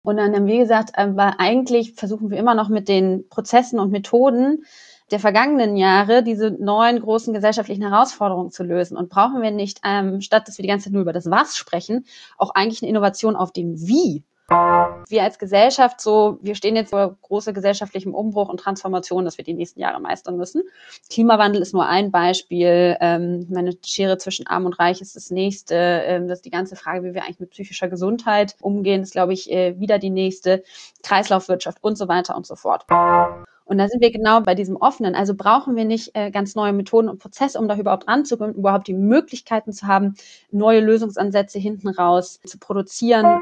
Und dann haben wir gesagt, aber eigentlich versuchen wir immer noch mit den Prozessen und Methoden der vergangenen Jahre diese neuen großen gesellschaftlichen Herausforderungen zu lösen. Und brauchen wir nicht, statt dass wir die ganze Zeit nur über das Was sprechen, auch eigentlich eine Innovation auf dem Wie? Wir als Gesellschaft wir stehen jetzt vor große gesellschaftlichem Umbruch und Transformation, das wir die nächsten Jahre meistern müssen. Klimawandel ist nur ein Beispiel. Meine Schere zwischen Arm und Reich ist das nächste. Das ist die ganze Frage, wie wir eigentlich mit psychischer Gesundheit umgehen, ist, glaube ich, wieder die nächste. Kreislaufwirtschaft und so weiter und so fort. Und da sind wir genau bei diesem Offenen. Also brauchen wir nicht ganz neue Methoden und Prozesse, um da überhaupt ranzukommen, überhaupt die Möglichkeiten zu haben, neue Lösungsansätze hinten raus zu produzieren.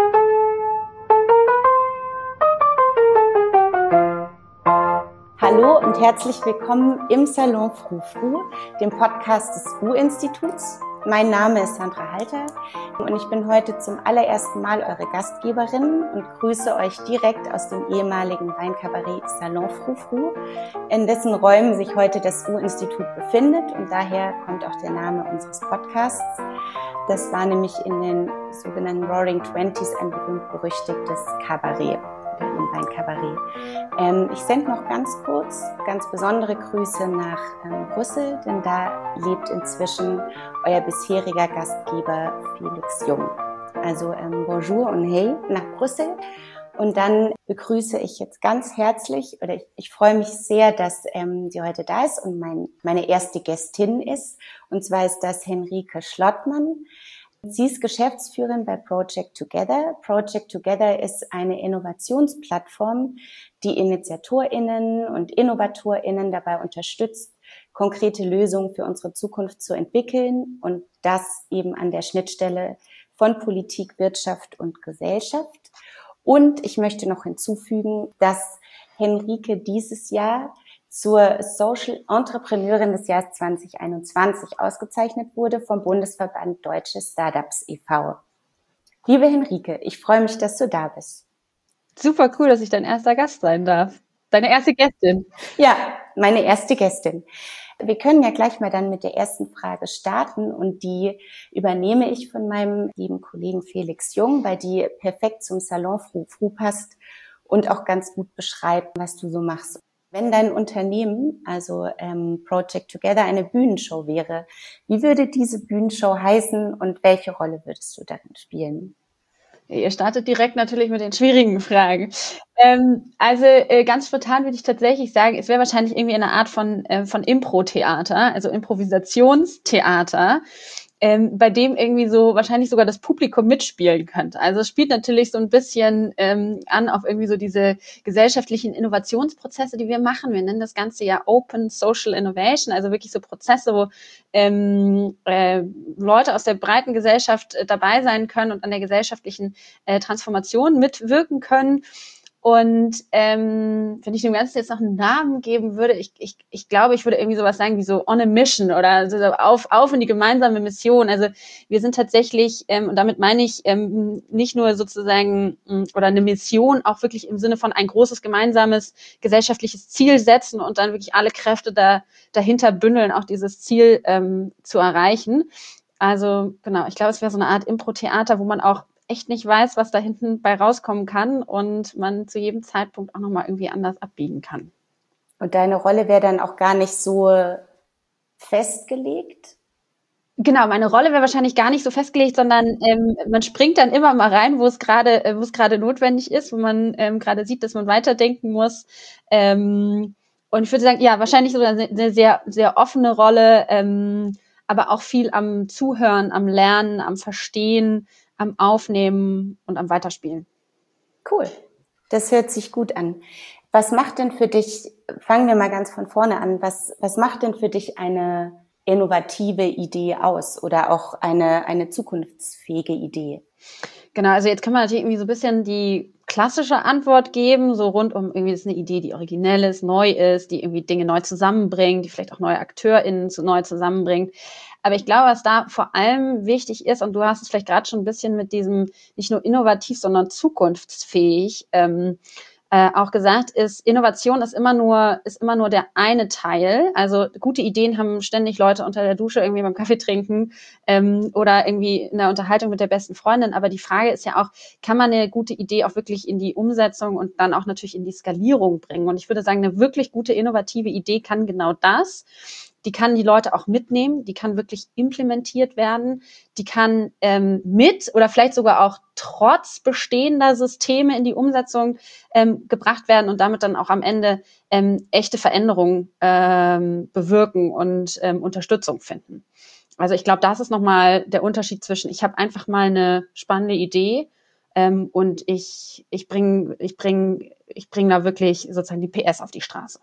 Hallo und herzlich willkommen im Salon Frou-Frou, dem Podcast des U-Instituts. Mein Name ist Sandra Halter und ich bin heute zum allerersten Mal eure Gastgeberin und grüße euch direkt aus dem ehemaligen Weinkabarett Salon Frou-Frou, in dessen Räumen sich heute das U-Institut befindet und daher kommt auch der Name unseres Podcasts. Das war nämlich in den sogenannten Roaring Twenties ein berühmt-berüchtigtes Kabarett. Ein Kabarett. Ich sende noch ganz kurz ganz besondere Grüße nach Brüssel, denn da lebt inzwischen euer bisheriger Gastgeber Felix Jung. Also bonjour und hey nach Brüssel. Und dann begrüße ich jetzt ganz herzlich, oder ich freue mich sehr, dass sie heute da ist und meine erste Gästin ist. Und zwar ist das Henrike Schlottmann. Sie ist Geschäftsführerin bei Project Together. Project Together ist eine Innovationsplattform, die InitiatorInnen und InnovatorInnen dabei unterstützt, konkrete Lösungen für unsere Zukunft zu entwickeln und das eben an der Schnittstelle von Politik, Wirtschaft und Gesellschaft. Und ich möchte noch hinzufügen, dass Henrike dieses Jahr zur Social Entrepreneurin des Jahres 2021 ausgezeichnet wurde vom Bundesverband Deutsche Startups e.V. Liebe Henrike, ich freue mich, dass du da bist. Super cool, dass ich dein erster Gast sein darf. Deine erste Gästin. Ja, meine erste Gästin. Wir können ja gleich mal dann mit der ersten Frage starten und die übernehme ich von meinem lieben Kollegen Felix Jung, weil die perfekt zum Salon Frou-Frou passt und auch ganz gut beschreibt, was du so machst. Wenn dein Unternehmen, also Project Together, eine Bühnenshow wäre, wie würde diese Bühnenshow heißen und welche Rolle würdest du darin spielen? Ihr startet direkt natürlich mit den schwierigen Fragen. Ganz spontan würde ich tatsächlich sagen, es wäre wahrscheinlich irgendwie eine Art von Impro-Theater, also Improvisationstheater, bei dem irgendwie so wahrscheinlich sogar das Publikum mitspielen könnte. Also es spielt natürlich so ein bisschen an auf irgendwie so diese gesellschaftlichen Innovationsprozesse, die wir machen. Wir nennen das Ganze ja Open Social Innovation, also wirklich so Prozesse, wo Leute aus der breiten Gesellschaft dabei sein können und an der gesellschaftlichen Transformation mitwirken können. Und wenn ich dem Ganzen jetzt noch einen Namen geben würde, ich glaube, ich würde irgendwie sowas sagen wie so on a mission oder so auf in die gemeinsame Mission. Also wir sind tatsächlich, und damit meine ich nicht nur sozusagen oder eine Mission, auch wirklich im Sinne von ein großes gemeinsames gesellschaftliches Ziel setzen und dann wirklich alle Kräfte dahinter bündeln, auch dieses Ziel zu erreichen. Also genau, ich glaube, es wäre so eine Art Impro-Theater, wo man auch echt nicht weiß, was da hinten bei rauskommen kann und man zu jedem Zeitpunkt auch nochmal irgendwie anders abbiegen kann. Und deine Rolle wäre dann auch gar nicht so festgelegt? Genau, meine Rolle wäre wahrscheinlich gar nicht so festgelegt, sondern man springt dann immer mal rein, wo es gerade notwendig ist, wo man gerade sieht, dass man weiterdenken muss. Und ich würde sagen, ja, wahrscheinlich sogar eine sehr, sehr offene Rolle, aber auch viel am Zuhören, am Lernen, am Verstehen, am Aufnehmen und am Weiterspielen. Cool, das hört sich gut an. Was macht denn für dich, fangen wir mal ganz von vorne an, was macht denn für dich eine innovative Idee aus oder auch eine zukunftsfähige Idee? Genau, also jetzt kann man natürlich irgendwie so ein bisschen die klassische Antwort geben, so rund um irgendwie, das ist eine Idee, die originell ist, neu ist, die irgendwie Dinge neu zusammenbringt, die vielleicht auch neue AkteurInnen neu zusammenbringt. Aber ich glaube, was da vor allem wichtig ist, und du hast es vielleicht gerade schon ein bisschen mit diesem nicht nur innovativ, sondern zukunftsfähig auch gesagt, Innovation ist immer nur der eine Teil. Also gute Ideen haben ständig Leute unter der Dusche irgendwie beim Kaffee trinken oder irgendwie in der Unterhaltung mit der besten Freundin. Aber die Frage ist ja auch, kann man eine gute Idee auch wirklich in die Umsetzung und dann auch natürlich in die Skalierung bringen? Und ich würde sagen, eine wirklich gute, innovative Idee kann genau das. Die kann die Leute auch mitnehmen, die kann wirklich implementiert werden, die kann mit oder vielleicht sogar auch trotz bestehender Systeme in die Umsetzung gebracht werden und damit dann auch am Ende echte Veränderungen bewirken und Unterstützung finden. Also ich glaube, das ist nochmal der Unterschied zwischen, ich habe einfach mal eine spannende Idee und ich bring da wirklich sozusagen die PS auf die Straße.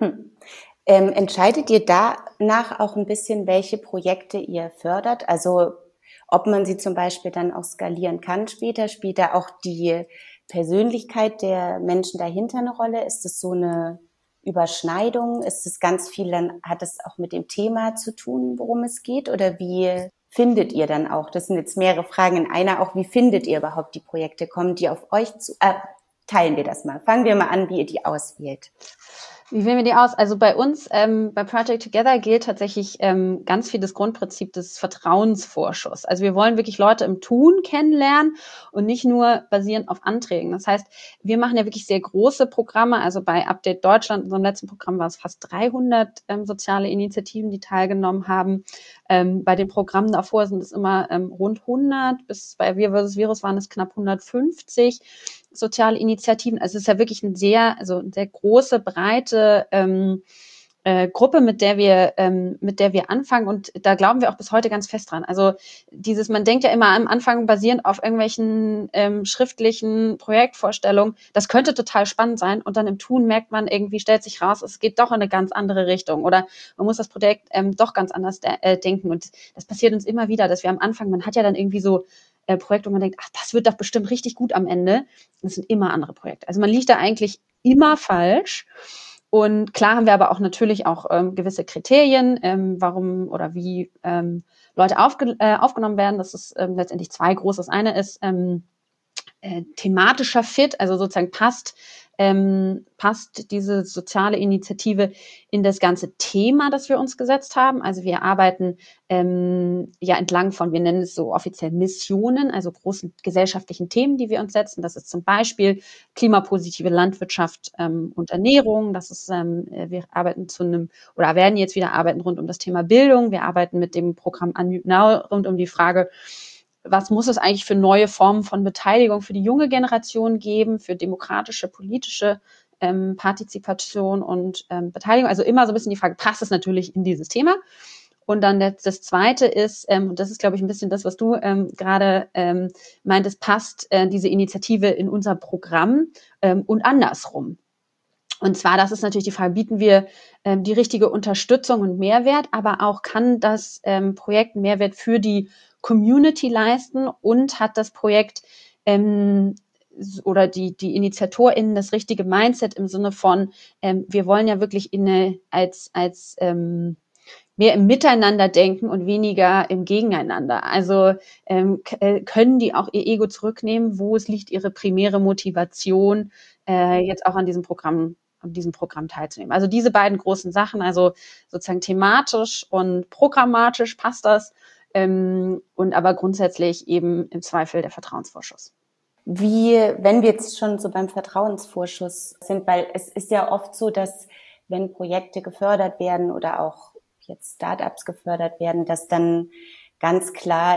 Entscheidet ihr danach auch ein bisschen, welche Projekte ihr fördert? Also ob man sie zum Beispiel dann auch skalieren kann später? Spielt da auch die Persönlichkeit der Menschen dahinter eine Rolle? Ist es so eine Überschneidung? Ist es ganz viel, dann hat es auch mit dem Thema zu tun, worum es geht? Oder wie findet ihr dann auch? Das sind jetzt mehrere Fragen in einer. Auch wie findet ihr überhaupt die Projekte? Kommen die auf euch zu? Teilen wir das mal. Fangen wir mal an, wie ihr die auswählt. Wie wählen wir die aus? Also bei uns, bei Project Together gilt tatsächlich ganz viel das Grundprinzip des Vertrauensvorschusses. Also wir wollen wirklich Leute im Tun kennenlernen und nicht nur basierend auf Anträgen. Das heißt, wir machen ja wirklich sehr große Programme. Also bei Update Deutschland, in unserem letzten Programm, war es fast 300 soziale Initiativen, die teilgenommen haben. Bei den Programmen davor sind es immer rund 100. Bis bei Wir vs. Virus waren es knapp 150. Soziale Initiativen. Also es ist ja wirklich eine sehr große, breite Gruppe, mit der wir anfangen, und da glauben wir auch bis heute ganz fest dran. Also man denkt ja immer am Anfang basierend auf irgendwelchen schriftlichen Projektvorstellungen, das könnte total spannend sein, und dann im Tun merkt man irgendwie, stellt sich raus, es geht doch in eine ganz andere Richtung oder man muss das Projekt doch ganz anders denken, und das passiert uns immer wieder, dass wir am Anfang, man hat ja dann irgendwie so Projekt, wo man denkt, ach, das wird doch bestimmt richtig gut am Ende. Das sind immer andere Projekte. Also man liegt da eigentlich immer falsch. Und klar haben wir aber auch natürlich auch gewisse Kriterien, warum oder wie Leute aufgenommen werden. Das ist letztendlich zwei groß. Das eine ist thematischer Fit, also sozusagen passt diese soziale Initiative in das ganze Thema, das wir uns gesetzt haben. Also wir arbeiten entlang von, wir nennen es so offiziell Missionen, also großen gesellschaftlichen Themen, die wir uns setzen. Das ist zum Beispiel klimapositive Landwirtschaft und Ernährung. Das ist, wir arbeiten werden jetzt wieder arbeiten rund um das Thema Bildung. Wir arbeiten mit dem Programm Unmute Now rund um die Frage, was muss es eigentlich für neue Formen von Beteiligung für die junge Generation geben, für demokratische, politische Partizipation und Beteiligung. Also immer so ein bisschen die Frage, passt es natürlich in dieses Thema? Und dann das Zweite ist, und das ist, glaube ich, ein bisschen das, was du gerade meintest, passt diese Initiative in unser Programm und andersrum. Und zwar, das ist natürlich die Frage, bieten wir die richtige Unterstützung und Mehrwert, aber auch kann das Projekt einen Mehrwert für die Community leisten und hat das Projekt oder die InitiatorInnen das richtige Mindset im Sinne von, wir wollen ja wirklich als mehr im Miteinander denken und weniger im Gegeneinander. Also können die auch ihr Ego zurücknehmen? Wo es liegt ihre primäre Motivation, jetzt auch an diesem Programm teilzunehmen? Also diese beiden großen Sachen, also sozusagen thematisch und programmatisch passt das, und aber grundsätzlich eben im Zweifel der Vertrauensvorschuss. Wenn wir jetzt schon so beim Vertrauensvorschuss sind, weil es ist ja oft so, dass wenn Projekte gefördert werden oder auch jetzt Startups gefördert werden, dass dann ganz klar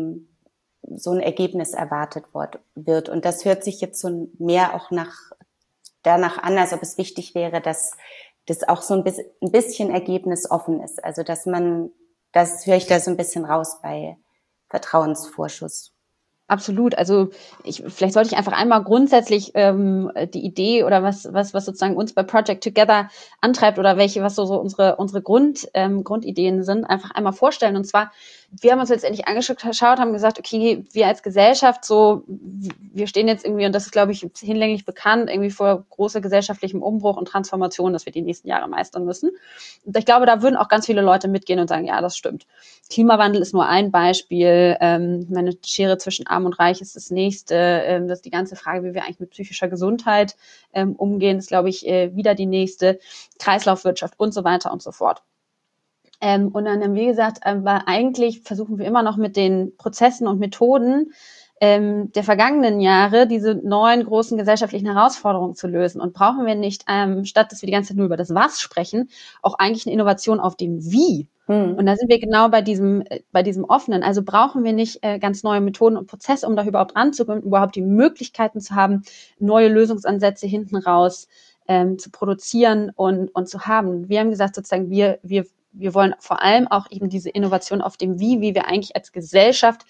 so ein Ergebnis erwartet wird. Und das hört sich jetzt so mehr auch danach an, als ob es wichtig wäre, dass das auch so ein bisschen ergebnisoffen ist. Also das höre ich da so ein bisschen raus bei Vertrauensvorschuss. Absolut. Also vielleicht sollte ich einfach einmal grundsätzlich die Idee oder was sozusagen uns bei Project Together antreibt oder was so unsere Grundideen sind, einfach einmal vorstellen. Und zwar wir haben uns letztendlich angeschaut, haben gesagt, okay, wir als Gesellschaft wir stehen jetzt irgendwie, und das ist, glaube ich, hinlänglich bekannt, irgendwie vor großer gesellschaftlichem Umbruch und Transformation, dass wir die nächsten Jahre meistern müssen. Und ich glaube, da würden auch ganz viele Leute mitgehen und sagen, ja, das stimmt. Klimawandel ist nur ein Beispiel. Meine Schere zwischen Arm und Reich ist das nächste. Das ist die ganze Frage, wie wir eigentlich mit psychischer Gesundheit umgehen, ist, glaube ich, wieder die nächste. Kreislaufwirtschaft und so weiter und so fort. Und dann haben wir gesagt, weil eigentlich versuchen wir immer noch mit den Prozessen und Methoden der vergangenen Jahre diese neuen großen gesellschaftlichen Herausforderungen zu lösen. Und brauchen wir nicht, statt dass wir die ganze Zeit nur über das Was sprechen, auch eigentlich eine Innovation auf dem Wie. Und da sind wir genau bei diesem Offenen. Also brauchen wir nicht ganz neue Methoden und Prozesse, um da überhaupt ranzukommen, überhaupt die Möglichkeiten zu haben, neue Lösungsansätze hinten raus zu produzieren und zu haben. Wir haben gesagt, sozusagen, wir wollen vor allem auch eben diese Innovation auf dem wie wir eigentlich als Gesellschaft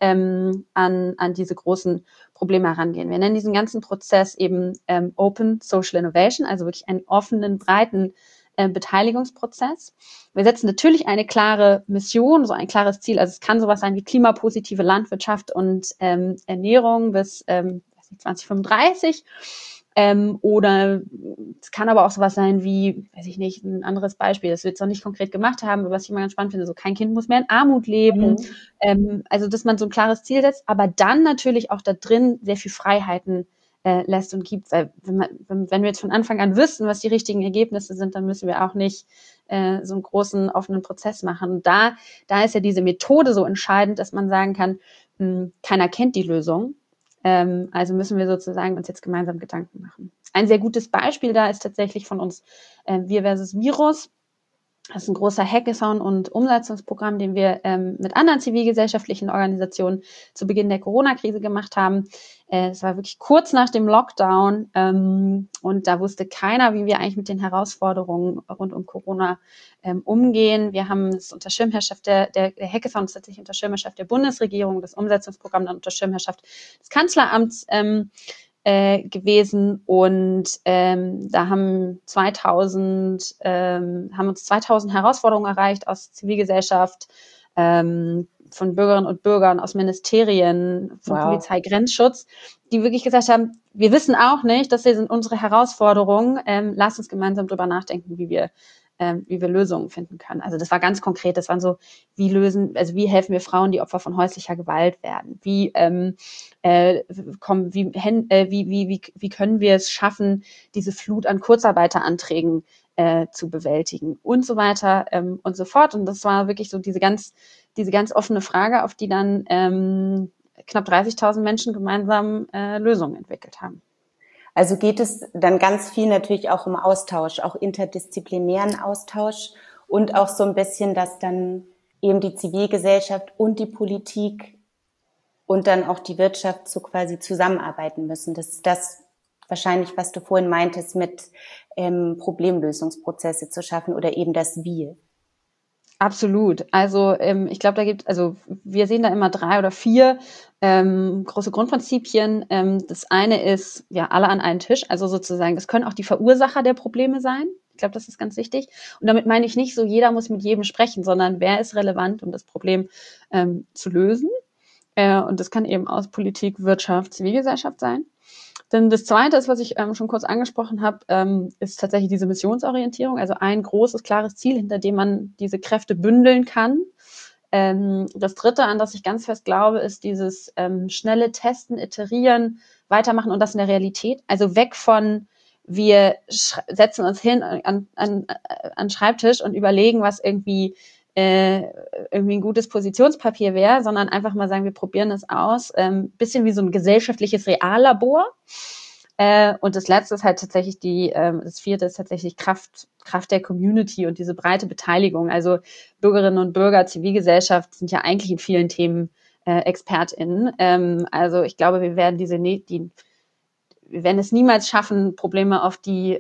an diese großen Probleme herangehen. Wir nennen diesen ganzen Prozess eben Open Social Innovation, also wirklich einen offenen, breiten Beteiligungsprozess. Wir setzen natürlich eine klare Mission, so ein klares Ziel. Also es kann sowas sein wie klimapositive Landwirtschaft und Ernährung bis 2035. Oder es kann aber auch sowas sein wie, weiß ich nicht, ein anderes Beispiel, das wir jetzt noch nicht konkret gemacht haben, aber was ich immer ganz spannend finde, so kein Kind muss mehr in Armut leben. Also dass man so ein klares Ziel setzt, aber dann natürlich auch da drin sehr viel Freiheiten lässt und gibt. Weil wenn wir jetzt von Anfang an wüssten, was die richtigen Ergebnisse sind, dann müssen wir auch nicht so einen großen offenen Prozess machen. Und da ist ja diese Methode so entscheidend, dass man sagen kann, keiner kennt die Lösung. Also müssen wir sozusagen uns jetzt gemeinsam Gedanken machen. Ein sehr gutes Beispiel da ist tatsächlich von uns Wir versus Virus. Das ist ein großer Hackathon und Umsetzungsprogramm, den wir mit anderen zivilgesellschaftlichen Organisationen zu Beginn der Corona-Krise gemacht haben. Es war wirklich kurz nach dem Lockdown und da wusste keiner, wie wir eigentlich mit den Herausforderungen rund um Corona umgehen. Wir haben es unter Schirmherrschaft der Hackathon ist tatsächlich unter Schirmherrschaft der Bundesregierung, das Umsetzungsprogramm dann unter Schirmherrschaft des Kanzleramts gewesen und da haben uns 2000 Herausforderungen erreicht aus Zivilgesellschaft, von Bürgerinnen und Bürgern, aus Ministerien, von Polizei, Grenzschutz, die wirklich gesagt haben, wir wissen auch nicht, das hier sind unsere Herausforderungen, lasst uns gemeinsam drüber nachdenken, wie wir Lösungen finden können. Also das war ganz konkret, das waren so, wie helfen wir Frauen, die Opfer von häuslicher Gewalt werden? Wie können wir es schaffen, diese Flut an Kurzarbeiteranträgen zu bewältigen und so weiter und so fort. Und das war wirklich so diese ganz offene Frage, auf die dann knapp 30.000 Menschen gemeinsam Lösungen entwickelt haben. Also geht es dann ganz viel natürlich auch um Austausch, auch interdisziplinären Austausch und auch so ein bisschen, dass dann eben die Zivilgesellschaft und die Politik und dann auch die Wirtschaft so quasi zusammenarbeiten müssen. Das ist das wahrscheinlich, was du vorhin meintest, mit Problemlösungsprozesse zu schaffen oder eben das Wie. Absolut. Also ich glaube, wir sehen da immer 3 oder 4 große Grundprinzipien. Das eine ist, ja, alle an einen Tisch. Also sozusagen, das können auch die Verursacher der Probleme sein. Ich glaube, das ist ganz wichtig. Und damit meine ich nicht so, jeder muss mit jedem sprechen, sondern wer ist relevant, um das Problem zu lösen. Und das kann eben aus Politik, Wirtschaft, Zivilgesellschaft sein. Denn das Zweite ist, was ich schon kurz angesprochen habe, ist tatsächlich diese Missionsorientierung, also ein großes, klares Ziel, hinter dem man diese Kräfte bündeln kann. Das Dritte, an das ich ganz fest glaube, ist dieses schnelle Testen, Iterieren, Weitermachen und das in der Realität. Also weg von, wir setzen uns hin an Schreibtisch und überlegen, was irgendwie ein gutes Positionspapier wäre, sondern einfach mal sagen, wir probieren es aus. Bisschen wie so ein gesellschaftliches Reallabor. Und das Letzte ist halt tatsächlich das Vierte ist tatsächlich Kraft der Community und diese breite Beteiligung. Also Bürgerinnen und Bürger, Zivilgesellschaft sind ja eigentlich in vielen Themen ExpertInnen. Also ich glaube, wir werden wir werden es niemals schaffen, Probleme auf diese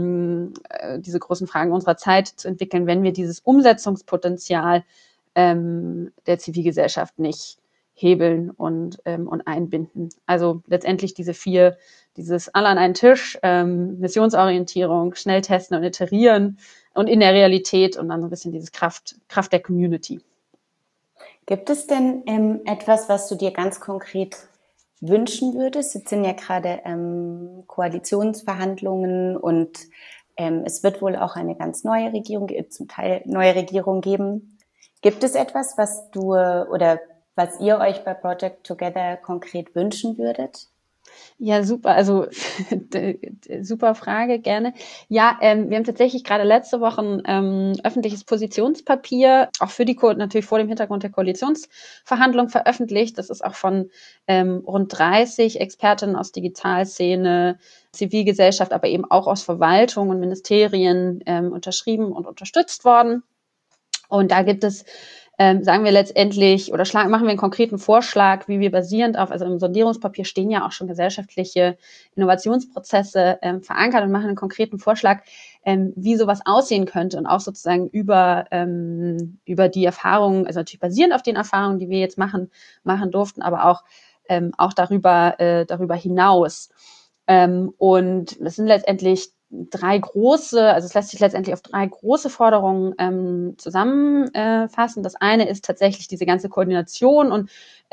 großen Fragen unserer Zeit zu entwickeln, wenn wir dieses Umsetzungspotenzial der Zivilgesellschaft nicht hebeln und einbinden. Also letztendlich dieses alle an einen Tisch, Missionsorientierung, schnell testen und iterieren und in der Realität und dann so ein bisschen dieses Kraft der Community. Gibt es denn etwas, was du dir ganz konkret wünschen würdest? Jetzt sind ja gerade Koalitionsverhandlungen und es wird wohl auch eine ganz neue Regierung, zum Teil neue Regierung geben. Gibt es etwas, was du oder was ihr euch bei Project Together konkret wünschen würdet? Ja, super. Also super Frage, gerne. Ja, wir haben tatsächlich gerade letzte Woche ein öffentliches Positionspapier, auch für die natürlich vor dem Hintergrund der Koalitionsverhandlung veröffentlicht. Das ist auch von rund 30 Expertinnen aus Digitalszene, Zivilgesellschaft, aber eben auch aus Verwaltung und Ministerien unterschrieben und unterstützt worden. Und da gibt es sagen wir letztendlich oder machen wir einen konkreten Vorschlag, wie wir basierend auf, also im Sondierungspapier stehen ja auch schon gesellschaftliche Innovationsprozesse verankert und machen einen konkreten Vorschlag, wie sowas aussehen könnte und auch sozusagen über die Erfahrungen, also natürlich basierend auf den Erfahrungen, die wir jetzt machen durften, aber auch darüber hinaus. Und es sind letztendlich es lässt sich letztendlich auf 3 große Forderungen zusammenfassen. Das eine ist tatsächlich diese ganze Koordination und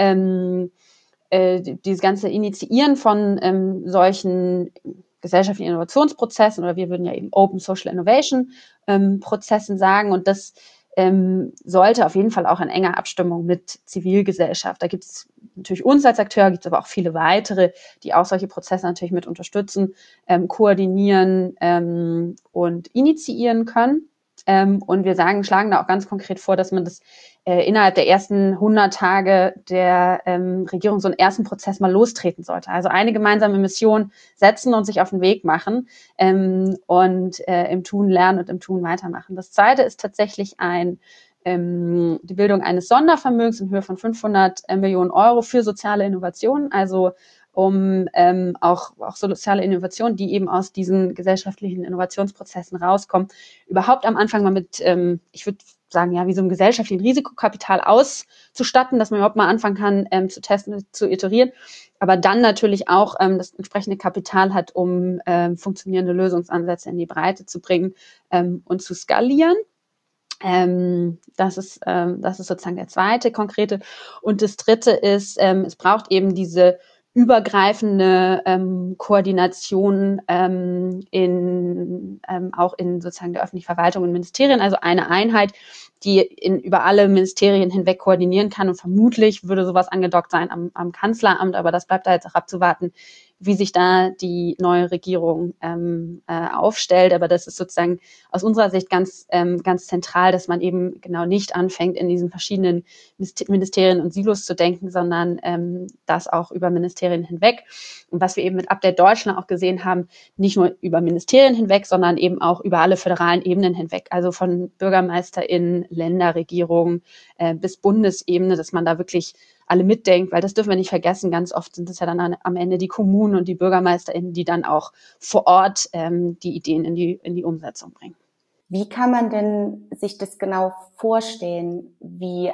dieses ganze Initiieren von solchen gesellschaftlichen Innovationsprozessen, oder wir würden ja eben Open Social Innovation Prozessen sagen, und das sollte auf jeden Fall auch in enger Abstimmung mit Zivilgesellschaft. Da gibt es natürlich uns als Akteur, gibt es aber auch viele weitere, die auch solche Prozesse natürlich mit unterstützen, koordinieren und initiieren können. Und wir schlagen da auch ganz konkret vor, dass man das innerhalb der ersten 100 Tage der Regierung so einen ersten Prozess mal lostreten sollte. Also eine gemeinsame Mission setzen und sich auf den Weg machen und im Tun lernen und im Tun weitermachen. Das Zweite ist tatsächlich die Bildung eines Sondervermögens in Höhe von 500 Millionen Euro für soziale Innovationen, also um auch soziale Innovationen, die eben aus diesen gesellschaftlichen Innovationsprozessen rauskommen, überhaupt am Anfang mal mit, ich würde sagen, ja, wie so ein gesellschaftlichen Risikokapital auszustatten, dass man überhaupt mal anfangen kann, zu testen, zu iterieren, aber dann natürlich auch das entsprechende Kapital hat, um funktionierende Lösungsansätze in die Breite zu bringen und zu skalieren. Das ist sozusagen der zweite konkrete. Und das dritte ist, es braucht eben diese übergreifende Koordination auch in sozusagen der öffentlichen Verwaltung und Ministerien, also eine Einheit, die über alle Ministerien hinweg koordinieren kann, und vermutlich würde sowas angedockt sein am Kanzleramt, aber das bleibt da jetzt auch abzuwarten, wie sich da die neue Regierung aufstellt. Aber das ist sozusagen aus unserer Sicht ganz zentral, dass man eben genau nicht anfängt, in diesen verschiedenen Ministerien und Silos zu denken, sondern das auch über Ministerien hinweg. Und was wir eben mit Update Deutschland auch gesehen haben, nicht nur über Ministerien hinweg, sondern eben auch über alle föderalen Ebenen hinweg, also von BürgermeisterInnen, Länderregierungen bis Bundesebene, dass man da wirklich alle mitdenkt, weil das dürfen wir nicht vergessen. Ganz oft sind es ja dann am Ende die Kommunen und die BürgermeisterInnen, die dann auch vor Ort die Ideen in die Umsetzung bringen. Wie kann man denn sich das genau vorstellen, wie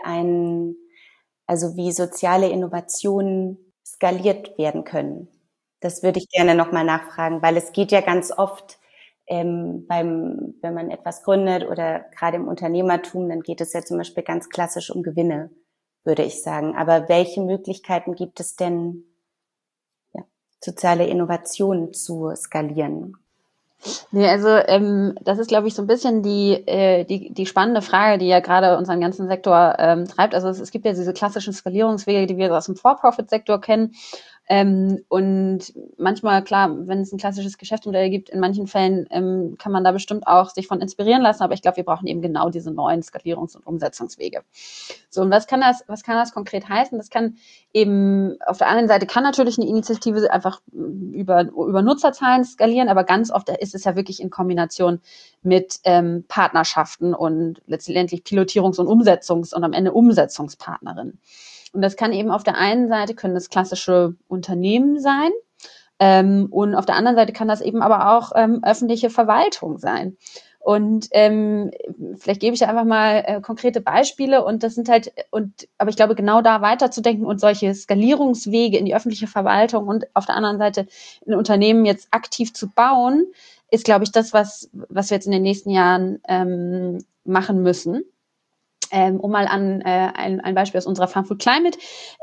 soziale Innovationen skaliert werden können? Das würde ich gerne nochmal nachfragen, weil es geht ja ganz oft wenn man etwas gründet oder gerade im Unternehmertum, dann geht es ja zum Beispiel ganz klassisch um Gewinne, würde ich sagen. Aber welche Möglichkeiten gibt es denn, soziale Innovationen zu skalieren? Nee, also das ist, glaube ich, so ein bisschen die spannende Frage, die ja gerade unseren ganzen Sektor treibt. Also es gibt ja diese klassischen Skalierungswege, die wir aus dem For-Profit-Sektor kennen. Und manchmal, klar, wenn es ein klassisches Geschäftsmodell gibt, in manchen Fällen kann man da bestimmt auch sich von inspirieren lassen, aber ich glaube, wir brauchen eben genau diese neuen Skalierungs- und Umsetzungswege. So, und was kann das konkret heißen? Das kann eben, auf der einen Seite kann natürlich eine Initiative einfach über Nutzerzahlen skalieren, aber ganz oft ist es ja wirklich in Kombination mit Partnerschaften und letztendlich Pilotierungs- und und am Ende Umsetzungspartnerinnen. Und das kann eben auf der einen Seite können das klassische Unternehmen sein, und auf der anderen Seite kann das eben aber auch öffentliche Verwaltung sein. Und vielleicht gebe ich da einfach mal konkrete Beispiele, und das sind aber ich glaube, genau da weiterzudenken und solche Skalierungswege in die öffentliche Verwaltung und auf der anderen Seite in Unternehmen jetzt aktiv zu bauen, ist, glaube ich, das, was wir jetzt in den nächsten Jahren machen müssen. Um mal an ein Beispiel aus unserer Farm Food Climate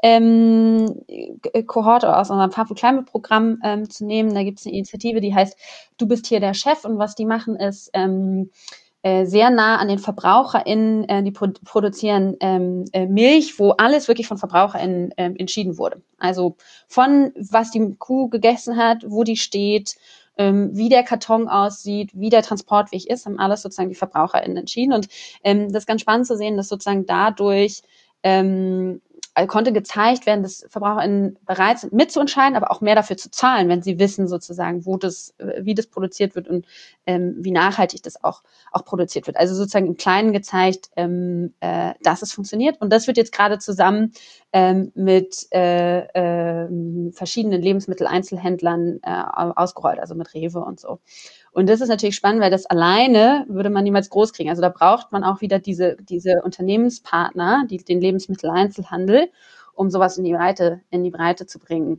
Kohorte oder aus unserem Farm Food Climate Programm zu nehmen. Da gibt es eine Initiative, die heißt Du bist hier der Chef, und was die machen ist sehr nah an den VerbraucherInnen, die produzieren Milch, wo alles wirklich von VerbraucherInnen entschieden wurde. Also von was die Kuh gegessen hat, wo die steht, wie der Karton aussieht, wie der Transportweg ist, haben alles sozusagen die VerbraucherInnen entschieden. Und das ist ganz spannend zu sehen, dass sozusagen dadurch konnte gezeigt werden, dass VerbraucherInnen bereit sind, mitzuentscheiden, aber auch mehr dafür zu zahlen, wenn sie wissen sozusagen, wie das produziert wird und wie nachhaltig das auch produziert wird. Also sozusagen im Kleinen gezeigt, dass es funktioniert. Und das wird jetzt gerade zusammen mit verschiedenen Lebensmitteleinzelhändlern ausgerollt, also mit Rewe und so. Und das ist natürlich spannend, weil das alleine würde man niemals groß kriegen. Also da braucht man auch wieder diese Unternehmenspartner, den Lebensmitteleinzelhandel, um sowas in die Breite zu bringen.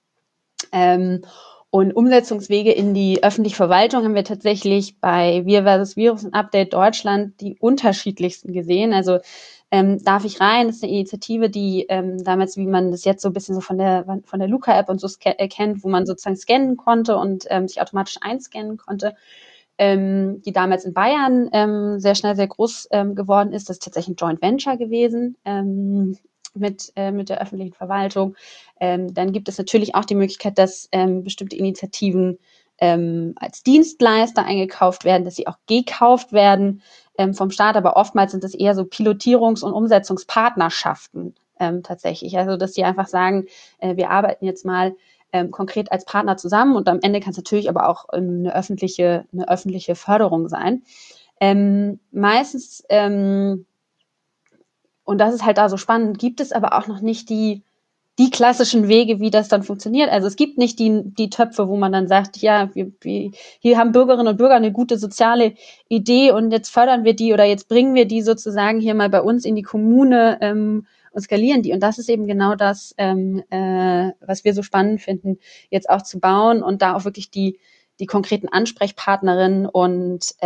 Und Umsetzungswege in die öffentliche Verwaltung haben wir tatsächlich bei Wir versus Virus und Update Deutschland die unterschiedlichsten gesehen. Also Darf ich rein? Das ist eine Initiative, die damals, wie man das jetzt so ein bisschen so von der Luca-App und so kennt, wo man sozusagen scannen konnte und sich automatisch einscannen konnte, die damals in Bayern sehr schnell sehr groß geworden ist. Das ist tatsächlich ein Joint Venture gewesen mit der öffentlichen Verwaltung. Dann gibt es natürlich auch die Möglichkeit, dass bestimmte Initiativen als Dienstleister eingekauft werden, dass sie auch gekauft werden vom Staat, aber oftmals sind es eher so Pilotierungs- und Umsetzungspartnerschaften tatsächlich. Also dass die einfach sagen, wir arbeiten jetzt mal konkret als Partner zusammen, und am Ende kann es natürlich aber auch eine öffentliche Förderung sein. Meistens, und das ist halt da so spannend, gibt es aber auch noch nicht die klassischen Wege, wie das dann funktioniert. Also es gibt nicht die Töpfe, wo man dann sagt, ja, hier haben Bürgerinnen und Bürger eine gute soziale Idee und jetzt fördern wir die oder jetzt bringen wir die sozusagen hier mal bei uns in die Kommune und skalieren die. Und das ist eben genau das, was wir so spannend finden, jetzt auch zu bauen und da auch wirklich die konkreten Ansprechpartnerinnen und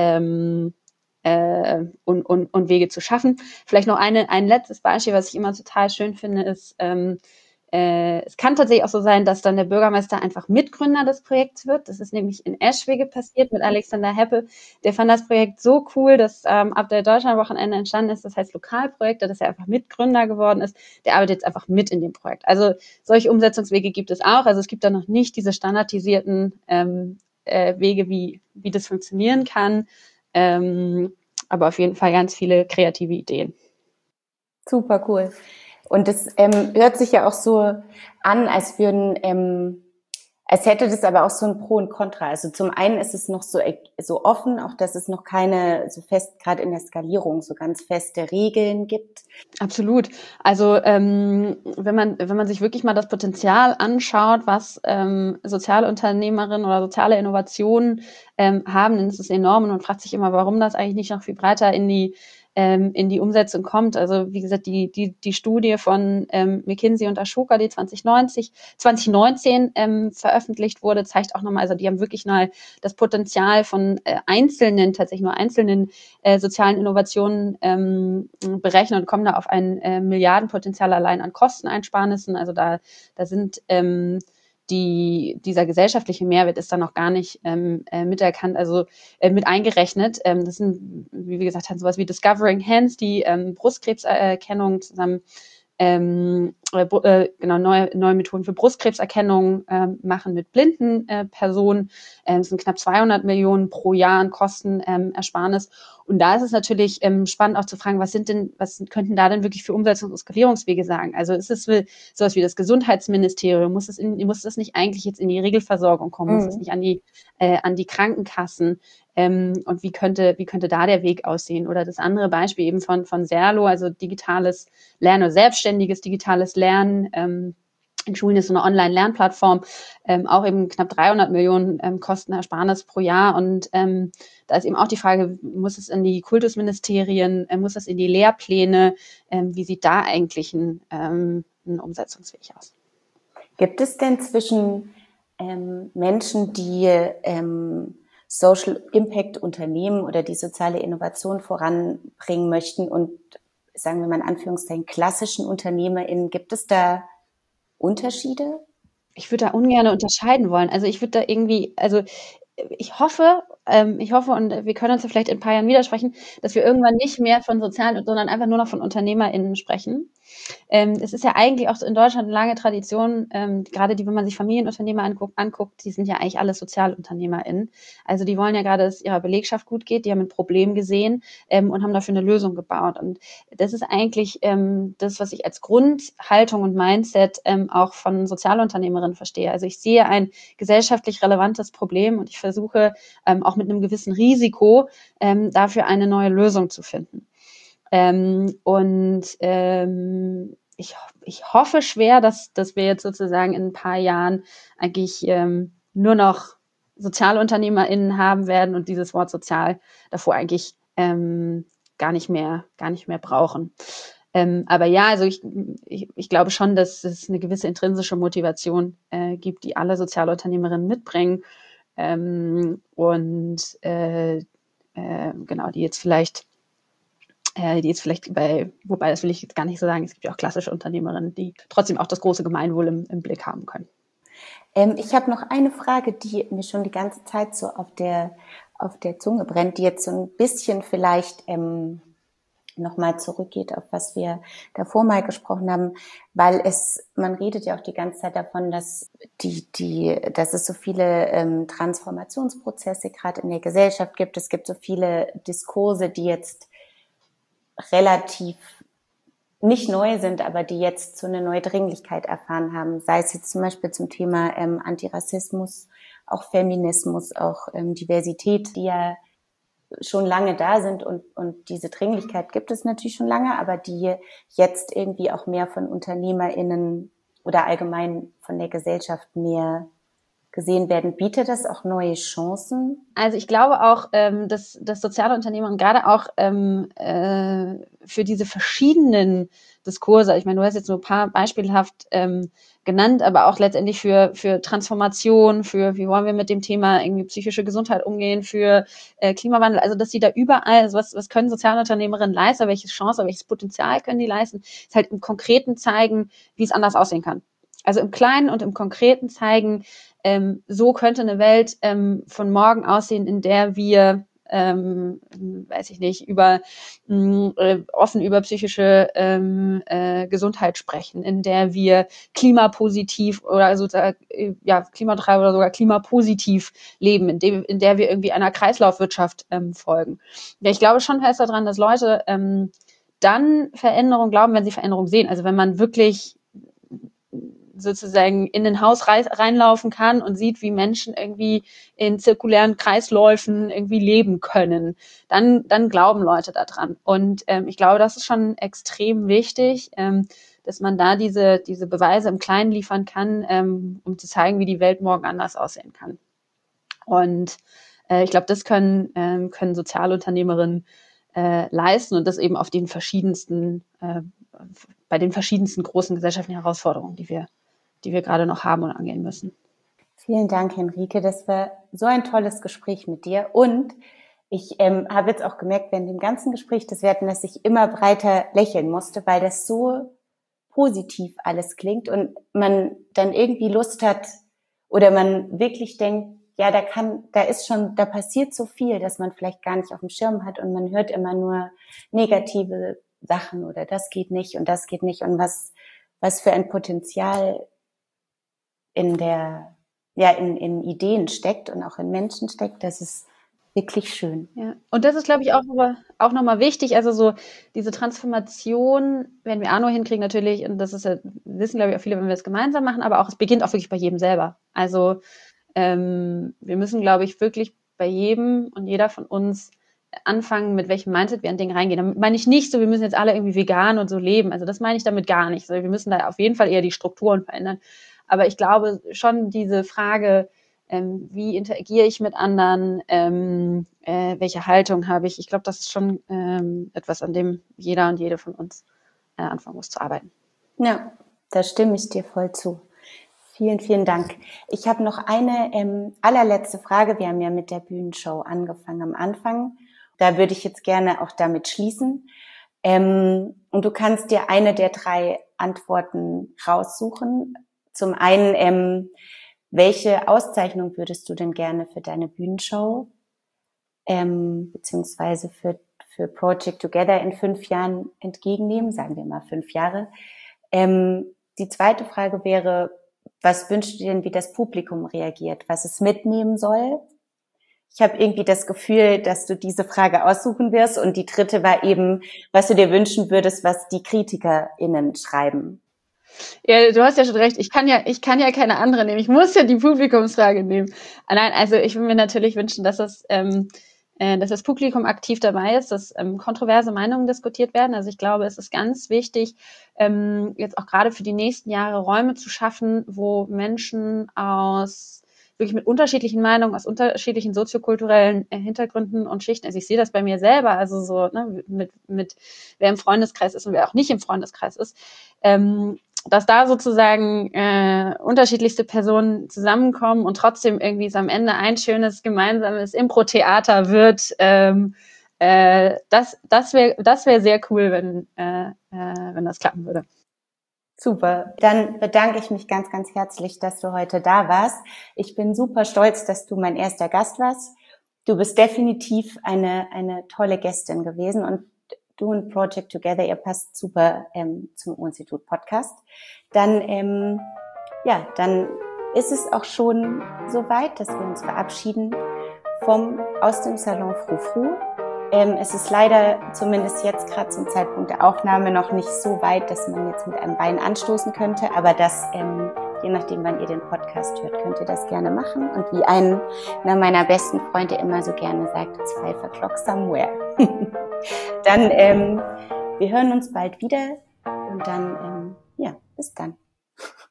Wege zu schaffen. Vielleicht noch ein letztes Beispiel, was ich immer total schön finde, ist, es kann tatsächlich auch so sein, dass dann der Bürgermeister einfach Mitgründer des Projekts wird. Das ist nämlich in Eschwege passiert mit Alexander Heppe. Der fand das Projekt so cool, dass ab der Deutschlandwochenende entstanden ist. Das heißt Lokalprojekte, dass er einfach Mitgründer geworden ist. Der arbeitet jetzt einfach mit in dem Projekt. Also solche Umsetzungswege gibt es auch. Also es gibt da noch nicht diese standardisierten Wege, wie das funktionieren kann. Aber auf jeden Fall ganz viele kreative Ideen. Super cool. Und das hört sich ja auch so an, als hätte das aber auch so ein Pro und Contra. Also zum einen ist es noch so offen, auch dass es noch keine so fest, gerade in der Skalierung, so ganz feste Regeln gibt. Absolut. Also wenn man sich wirklich mal das Potenzial anschaut, was Sozialunternehmerinnen oder soziale Innovationen haben, dann ist es enorm, und man fragt sich immer, warum das eigentlich nicht noch viel breiter in die Umsetzung kommt. Also wie gesagt, die Studie von McKinsey und Ashoka, die 2019 veröffentlicht wurde, zeigt auch nochmal, also die haben wirklich mal das Potenzial von tatsächlich nur einzelnen sozialen Innovationen berechnen und kommen da auf ein Milliardenpotenzial allein an Kosteneinsparnissen. Also da sind dieser gesellschaftliche Mehrwert ist da noch gar nicht miterkannt, also mit eingerechnet. Das sind, wie wir gesagt haben, sowas wie Discovering Hands, die Brustkrebserkennung zusammen neue Methoden für Brustkrebserkennung machen mit blinden Personen. Es sind knapp 200 Millionen pro Jahr an Kostenersparnis. Und da ist es natürlich spannend auch zu fragen, was könnten da denn wirklich für Umsetzungs- und Skalierungswege sagen? Also ist es sowas wie das Gesundheitsministerium? Muss das nicht eigentlich jetzt in die Regelversorgung kommen? Muss es nicht an die Krankenkassen? Und wie könnte da der Weg aussehen? Oder das andere Beispiel eben von Serlo, also digitales Lernen oder selbstständiges digitales Lernen. In Schulen ist so eine Online-Lernplattform, auch eben knapp 300 Millionen Kostenersparnis pro Jahr. Und da ist eben auch die Frage, muss es in die Kultusministerien, muss es in die Lehrpläne? Wie sieht da eigentlich ein Umsetzungsweg aus? Gibt es denn zwischen Menschen, die Social Impact Unternehmen oder die soziale Innovation voranbringen möchten und sagen wir mal in Anführungszeichen, klassischen UnternehmerInnen? Gibt es da Unterschiede? Ich würde da ungern unterscheiden wollen. Also ich würde da irgendwie, also ich hoffe und wir können uns ja vielleicht in ein paar Jahren widersprechen, dass wir irgendwann nicht mehr von Sozialen, sondern einfach nur noch von UnternehmerInnen sprechen. Es ist ja eigentlich auch so in Deutschland eine lange Tradition, gerade wenn man sich Familienunternehmer anguckt, die sind ja eigentlich alle SozialunternehmerInnen. Also die wollen ja gerade, dass es ihrer Belegschaft gut geht, die haben ein Problem gesehen und haben dafür eine Lösung gebaut. Und das ist eigentlich das, was ich als Grundhaltung und Mindset auch von Sozialunternehmerinnen verstehe. Also ich sehe ein gesellschaftlich relevantes Problem und ich versuche auch mit einem gewissen Risiko dafür eine neue Lösung zu finden. Ich hoffe schwer, dass wir jetzt sozusagen in ein paar Jahren eigentlich nur noch SozialunternehmerInnen haben werden und dieses Wort sozial davor eigentlich gar nicht mehr brauchen. Aber ja, also ich glaube schon, dass es eine gewisse intrinsische Motivation gibt, die alle Sozialunternehmerinnen mitbringen genau, die jetzt vielleicht wobei das will ich jetzt gar nicht so sagen, es gibt ja auch klassische Unternehmerinnen, die trotzdem auch das große Gemeinwohl im Blick haben können. Ich habe noch eine Frage, die mir schon die ganze Zeit so auf der Zunge brennt, die jetzt so ein bisschen vielleicht nochmal zurückgeht, auf was wir davor mal gesprochen haben, weil man redet ja auch die ganze Zeit davon, dass dass es so viele Transformationsprozesse gerade in der Gesellschaft gibt. Es gibt so viele Diskurse, die jetzt relativ nicht neu sind, aber die jetzt so eine neue Dringlichkeit erfahren haben. Sei es jetzt zum Beispiel zum Thema Antirassismus, auch Feminismus, auch Diversität, die ja schon lange da sind und diese Dringlichkeit gibt es natürlich schon lange, aber die jetzt irgendwie auch mehr von UnternehmerInnen oder allgemein von der Gesellschaft mehr gesehen werden. Bietet das auch neue Chancen? Also ich glaube auch, dass soziale Unternehmen gerade auch für diese verschiedenen Diskurse, ich meine, du hast jetzt nur ein paar beispielhaft genannt, aber auch letztendlich für Transformation, für wie wollen wir mit dem Thema irgendwie psychische Gesundheit umgehen, für Klimawandel, also dass die da überall, also was können Sozialunternehmerinnen leisten, welche Chance, welches Potenzial können die leisten, ist halt im Konkreten zeigen, wie es anders aussehen kann. Also im Kleinen und im Konkreten zeigen, so könnte eine Welt von morgen aussehen, in der wir, weiß ich nicht, offen über psychische Gesundheit sprechen, in der wir klimapositiv oder sozusagen klimaneutral oder sogar klimapositiv leben, in der wir irgendwie einer Kreislaufwirtschaft folgen. Ja, ich glaube schon fest daran, dass Leute dann Veränderung glauben, wenn sie Veränderung sehen. Also wenn man wirklich sozusagen in ein Haus reinlaufen kann und sieht, wie Menschen irgendwie in zirkulären Kreisläufen irgendwie leben können, dann glauben Leute daran. Und ich glaube, das ist schon extrem wichtig, dass man da diese Beweise im Kleinen liefern kann, um zu zeigen, wie die Welt morgen anders aussehen kann. Und ich glaube, das können Sozialunternehmerinnen leisten und das eben auf den verschiedensten, bei den verschiedensten großen gesellschaftlichen Herausforderungen, die wir gerade noch haben und angehen müssen. Vielen Dank, Henrike. Das war so ein tolles Gespräch mit dir. Und ich habe jetzt auch gemerkt, während dem ganzen Gespräch, dass ich immer breiter lächeln musste, weil das so positiv alles klingt und man dann irgendwie Lust hat oder man wirklich denkt, ja, da passiert so viel, dass man vielleicht gar nicht auf dem Schirm hat und man hört immer nur negative Sachen oder das geht nicht und das geht nicht und was für ein Potenzial in Ideen steckt und auch in Menschen steckt, das ist wirklich schön. Ja. Und das ist, glaube ich, auch nochmal wichtig. Also so diese Transformation werden wir auch nur hinkriegen natürlich. Und das ist ja, wissen, glaube ich, auch viele, wenn wir es gemeinsam machen. Aber auch, es beginnt auch wirklich bei jedem selber. Also wir müssen, glaube ich, wirklich bei jedem und jeder von uns anfangen, mit welchem Mindset wir an Dinge reingehen. Damit meine ich nicht so, wir müssen jetzt alle irgendwie vegan und so leben. Also das meine ich damit gar nicht. Wir müssen da auf jeden Fall eher die Strukturen verändern. Aber ich glaube schon diese Frage, wie interagiere ich mit anderen, welche Haltung habe ich. Ich glaube, das ist schon etwas, an dem jeder und jede von uns anfangen muss zu arbeiten. Ja, da stimme ich dir voll zu. Vielen, vielen Dank. Ich habe noch eine allerletzte Frage. Wir haben ja mit der Bühnenshow angefangen am Anfang. Da würde ich jetzt gerne auch damit schließen. Und du kannst dir eine der 3 Antworten raussuchen. Zum einen, welche Auszeichnung würdest du denn gerne für deine Bühnenshow, beziehungsweise für Project Together in 5 Jahren entgegennehmen? Sagen wir mal 5 Jahre. Die zweite Frage wäre, was wünschst du dir denn, wie das Publikum reagiert, was es mitnehmen soll? Ich habe irgendwie das Gefühl, dass du diese Frage aussuchen wirst. Und die dritte war eben, was du dir wünschen würdest, was die KritikerInnen schreiben. Ja, du hast ja schon recht. Ich kann ja keine andere nehmen. Ich muss ja die Publikumsfrage nehmen. Nein, also ich würde mir natürlich wünschen, dass das Publikum aktiv dabei ist, dass kontroverse Meinungen diskutiert werden. Also ich glaube, es ist ganz wichtig, jetzt auch gerade für die nächsten Jahre Räume zu schaffen, wo Menschen wirklich mit unterschiedlichen Meinungen, aus unterschiedlichen soziokulturellen Hintergründen und Schichten. Also ich sehe das bei mir selber, also so, ne, mit wer im Freundeskreis ist und wer auch nicht im Freundeskreis ist, dass da sozusagen unterschiedlichste Personen zusammenkommen und trotzdem irgendwie es am Ende ein schönes gemeinsames Impro-Theater wird. Das wäre sehr cool, wenn das klappen würde. Super. Dann bedanke ich mich ganz, ganz herzlich, dass du heute da warst. Ich bin super stolz, dass du mein erster Gast warst. Du bist definitiv eine tolle Gästin gewesen und du und Project Together, ihr passt super zum U-Institut Podcast. Dann ist es auch schon so weit, dass wir uns verabschieden aus dem Salon Frou-Frou. Es ist leider, zumindest jetzt gerade zum Zeitpunkt der Aufnahme, noch nicht so weit, dass man jetzt mit einem Wein anstoßen könnte, aber das, je nachdem, wann ihr den Podcast hört, könnt ihr das gerne machen. Und wie einer meiner besten Freunde immer so gerne sagt, it's 5 o'clock somewhere. Dann, wir hören uns bald wieder und dann, bis dann.